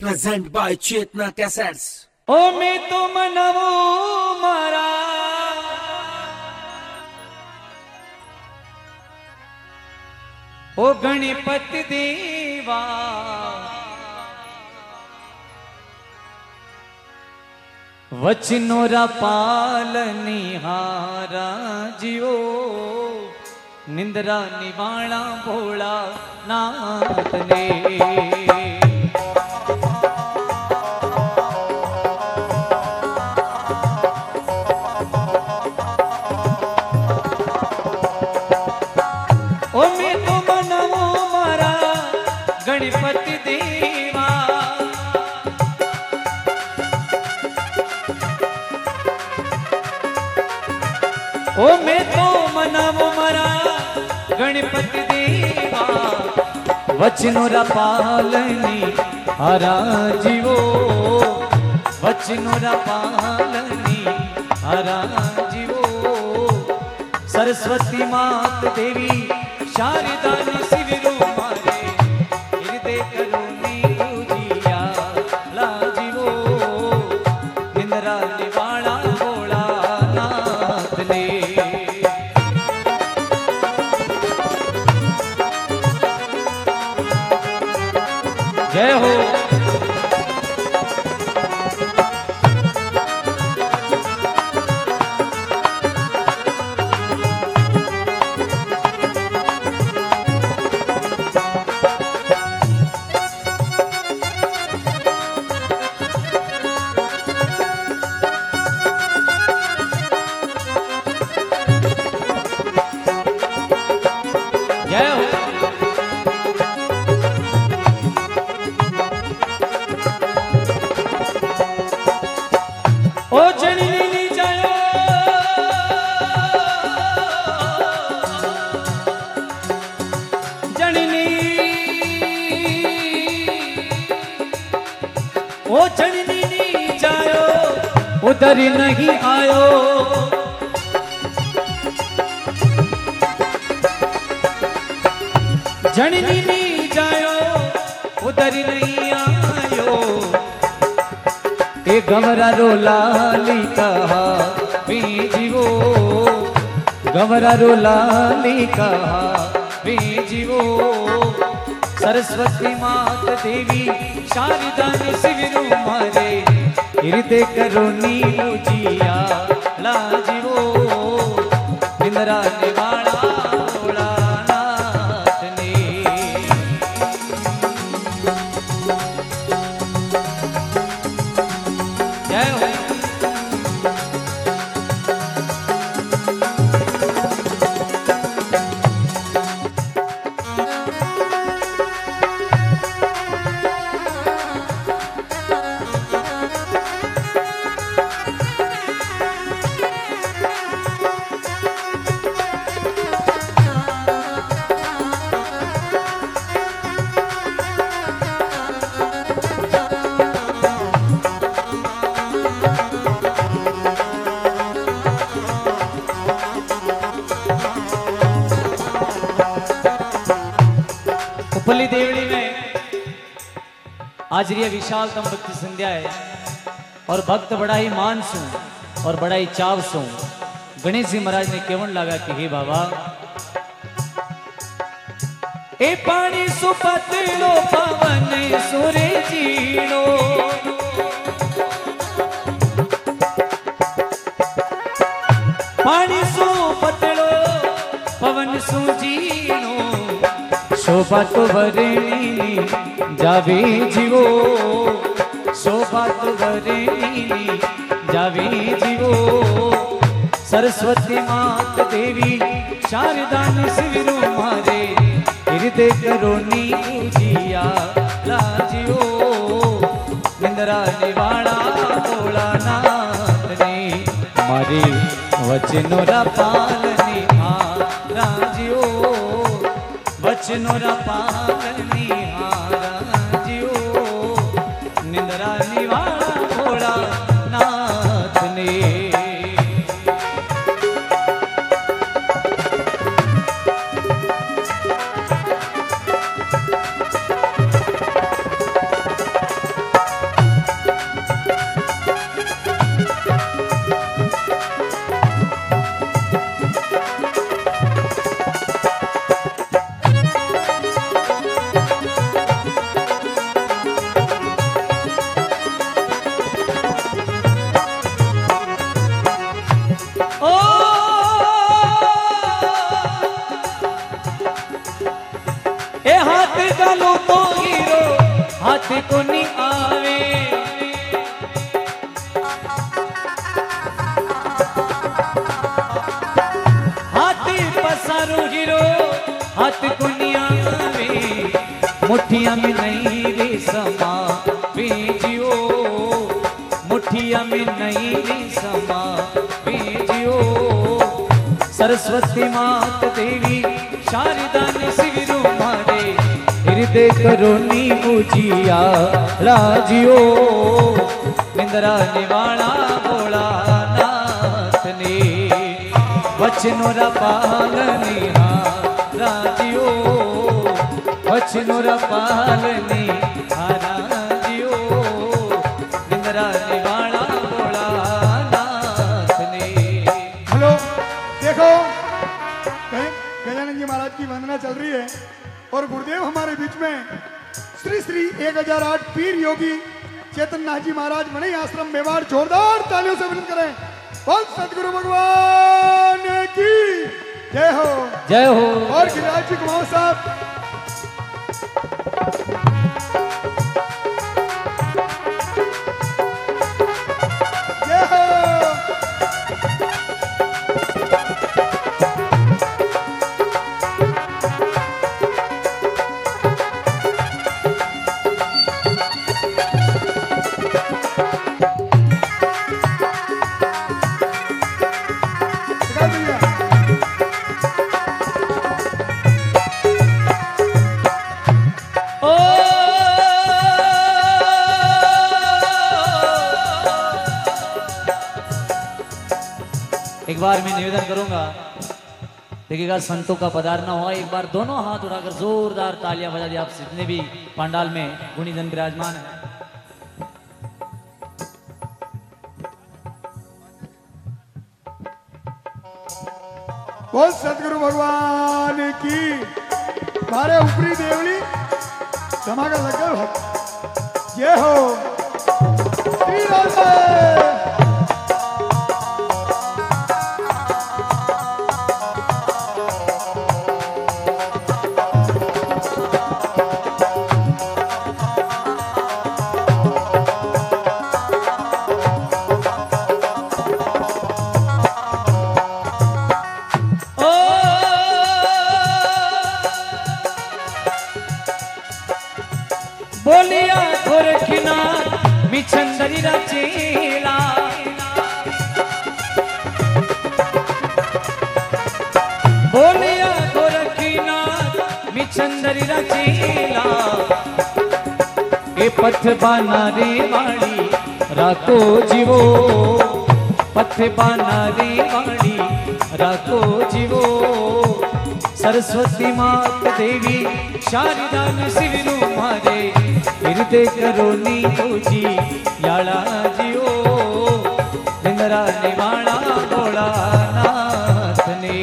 Present by Chetna Cassettes. ओ मैं तो मनवो मारा ओ गणपति देवा वचनोरा पालनिहारा जियो निंद्रा निवाणा भोला नाथ ने गणपति देवा ओ मैं तो मनावो मरा गणपति देवा वचनोरा पालनी हरा जीवो वचनोरा पालनी हरा जीवो सरस्वती मात देवी शारदा शिविरो मारे हृदय करुणी पूजिया लाजीवो इंद्रा निवाणा भोला नाथ ने जय हो ओ जननी नहीं जायो उधर नहीं आयो जननी नहीं जायो उधर नहीं आयो ए गवरा रो लाली कहा बीजीवो गवरा रो लाली कहा बीजीवो सरस्वती मात देवी शारदा शिविरो मारे हृदय करुणी पूजिया लाजीवो इंद्रा निवाणा भोला नाथ ने जय हो उपली देवड़ी में आज ये विशाल भक्ति संध्या है और भक्त बड़ा ही मानसू और बड़ा ही चावसू गणेश जी महाराज ने केवल लगा कि हे बाबा ए पानी सुपतलो पवन सुरे जीनो पानी सुपतलो पवन सुजीनो शोभा तो वरेणी जावे जीवो शोभा तो वरेणी जावे जीवो सरस्वती मात देवी शारदा शिविरो मारे हृदय करुणी पूजिया लाजियो इंद्रा निवाणा भोला नाथ ने मारे वचनोरा पालनी राजियो वचनोरा पालनिहारा जियो निंद्रा निवाणा भोला नाथ ने हाथ को नहीं आवे हाथी पसारो हीरो हाथ को नहीं आवे मुठिया में नहीं रे समा भेजियो मुठिया में नहीं रे समा भेजियो सरस्वती मात देवी शारदा ने शिविरो मारे हृदय करोनी मुझिया राजियो निंद्रा निवाणा भोला नाथ ने वचनो पालनी राजियो वचनो पालनी राजियो निंद्रा निवाणा भोला नाथ ने। हेलो देखो गजानन जी महाराज की वंदना चल रही है और गुरुदेव हमारे बीच में श्री श्री 1008 पीर योगी चेतन नाथ जी महाराज मणि आश्रम मेवाड़ जोरदार तालियों से विनती करें। बोल सतगुरु भगवान की जय हो जय हो। और गिरिराज जी कुमार साहब जय हो। एक बार मैं निवेदन करूंगा, देखिएगा संतों का पधारना हुआ, एक बार दोनों हाथ उठाकर जोरदार तालियां बजा दी आप जितने भी पंडाल में गुणीजन विराजमान है। बोल सतगुरु भगवान की। मारे ऊपरी देवली धमाका लग गया। जय हो श्री राधे। बोलिया गोरखना मिछंदरी रचेला बोलिया गोरखना मिछंदरी रचेला ए पथ बाना रे वाली रातो जीवो पथ बाना रे वाली रातो जीवो सरस्वती मात देवी शारदा ने शिविरो मारे हृदय करोनी जी याला जियो निंद्रा निवाणा भोला नाथ ने।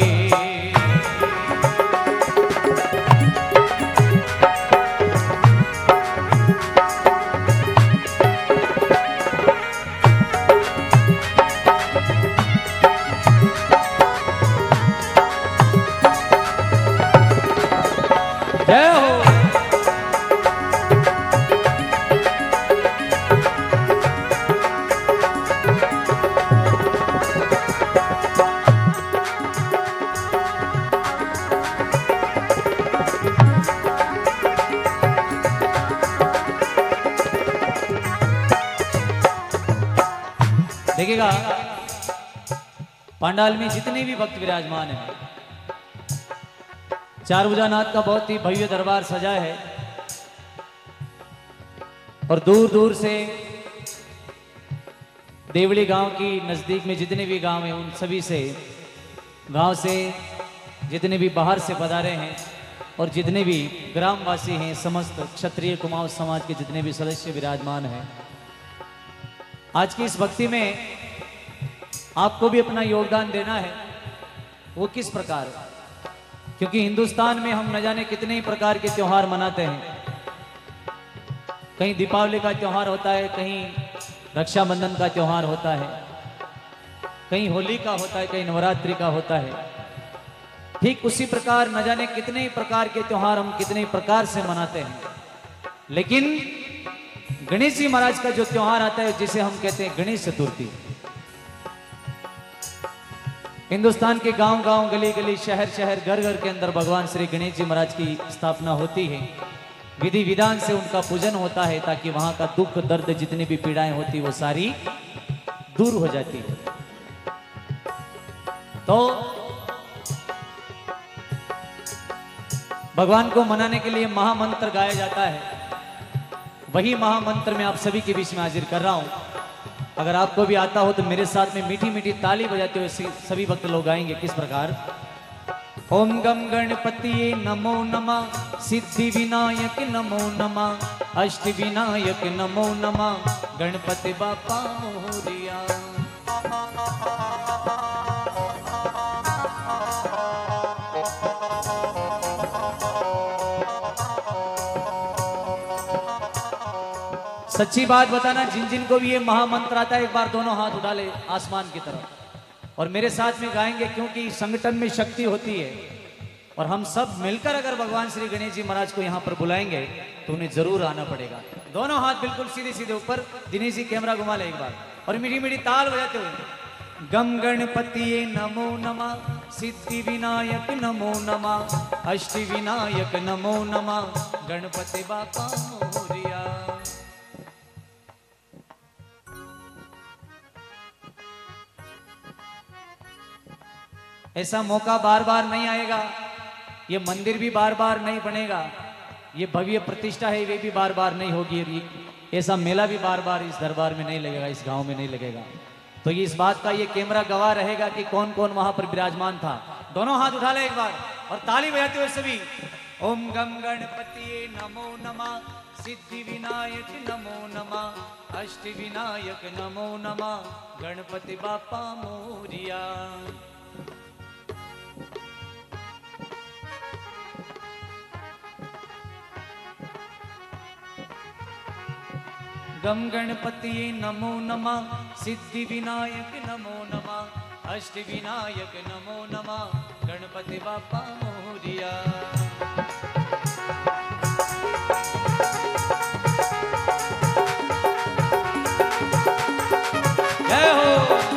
जय हो। देखिएगा पंडाल में जितने भी भक्त विराजमान हैं, चारभुजानाथ का बहुत ही भव्य दरबार सजा है और दूर दूर से देवली गांव की नजदीक में जितने भी गांव हैं उन सभी से गांव से जितने भी बाहर से पधारे हैं और जितने भी ग्रामवासी हैं समस्त क्षत्रिय कुमाऊं समाज के जितने भी सदस्य विराजमान हैं, आज की इस भक्ति में आपको भी अपना योगदान देना है। वो किस प्रकार, क्योंकि हिंदुस्तान में हम न जाने कितने ही प्रकार के त्योहार मनाते हैं। कहीं दीपावली का त्योहार होता है, कहीं रक्षाबंधन का त्योहार होता है, कहीं होली का होता है, कहीं नवरात्रि का होता है। ठीक उसी प्रकार न जाने कितने ही प्रकार के त्योहार हम कितने ही प्रकार से मनाते हैं, लेकिन गणेश जी महाराज का जो त्योहार आता है जिसे हम कहते हैं गणेश चतुर्थी। हिंदुस्तान के गांव गांव, गली गली, शहर शहर, घर घर के अंदर भगवान श्री गणेश जी महाराज की स्थापना होती है। विधि विधान से उनका पूजन होता है ताकि वहां का दुख दर्द जितनी भी पीड़ाएं होती वो सारी दूर हो जाती है। तो भगवान को मनाने के लिए महामंत्र गाया जाता है। वही महामंत्र मैं आप सभी के बीच में हाजिर कर रहा हूं। अगर आपको भी आता हो तो मेरे साथ में मीठी मीठी ताली बजाते हुए सभी भक्त लोग गाएंगे। किस प्रकार? ओम गम गणपति नमो नमः, सिद्धि विनायक नमो नमः, अष्ट विनायक नमो नमः, गणपति बापा मोरिया। सच्ची बात बताना, जिन जिन को भी ये महामंत्र आता है एक बार दोनों हाथ उठा ले आसमान की तरफ और मेरे साथ में गाएंगे, क्योंकि संगठन में शक्ति होती है। और हम सब मिलकर अगर भगवान श्री गणेश जी महाराज को यहाँ पर बुलाएंगे तो उन्हें जरूर आना पड़ेगा। दोनों हाथ बिल्कुल सीधे सीधे ऊपर। दिनेश जी कैमरा घुमा ले एक बार और मीठी मीठी ताल बजाते हुए। गम गणपति नमो नमः, सिद्धि विनायक नमो नमः, अष्ट विनायक नमो नमः, गणपति बापा मोरिया। ऐसा मौका बार बार नहीं आएगा, ये मंदिर भी बार बार नहीं बनेगा, ये भव्य प्रतिष्ठा है वे भी बार बार नहीं होगी, ऐसा मेला भी बार बार इस दरबार में नहीं लगेगा, इस गांव में नहीं लगेगा। तो ये इस बात का ये कैमरा गवाह रहेगा कि कौन कौन वहां पर विराजमान था। दोनों हाथ उठा ले एक बार और ताली बजाते हुए सभी। ओम गम गणपति नमो नमः, सिद्धि विनायक नमो नमः, अष्ट विनायक नमो नमः, गणपति बापा मोरिया। गम गणपति नमो नमः, सिद्धि विनायक नमो नमः, अष्ट विनायक नमो नमः, गणपति बापा मोरिया। जय हो।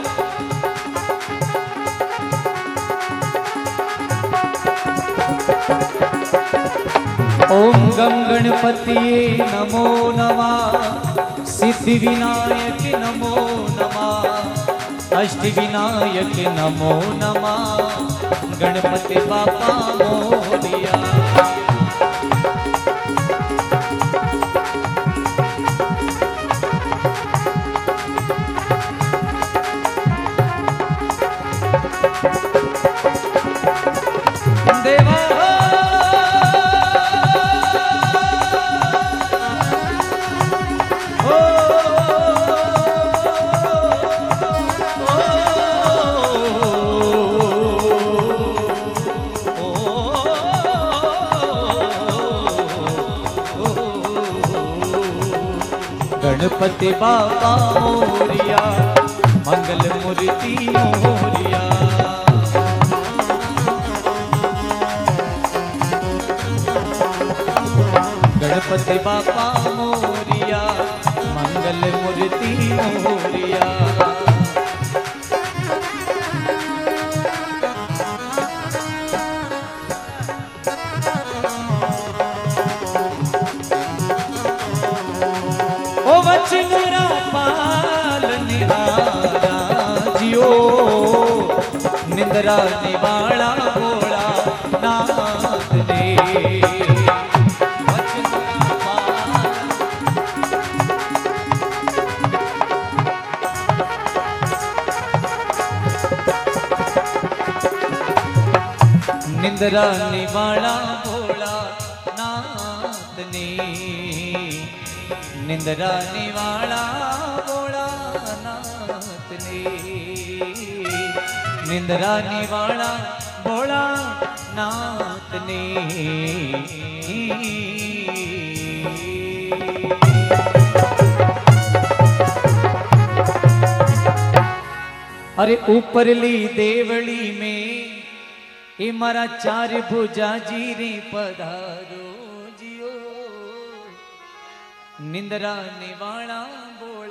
ओम गम गणपति नमो नमः, सिद्धि विनायक नमो नमः, अष्ट विनायक नमो नमः, गणपति बापा मोरिया। देवा गणपति बापा मोरिया, मंगल मूर्ति मोरिया। गणपति बापा मोरिया, मंगल मूर्ति मोरिया। वचनरा पाल निहारा जियो, निंदरा निवाड़ा भोला नाथ दे। निंदरा निवाड़ा भोला नाथ ने, निंदरा निवाड़ा भोला नाथ ने, निंदरा निवाड़ा भोला नाथ ने। अरे ऊपरली देवड़ी में ए मारा चार भुजा जी रे पधारो जियो। निंद्रा निवाणा बोल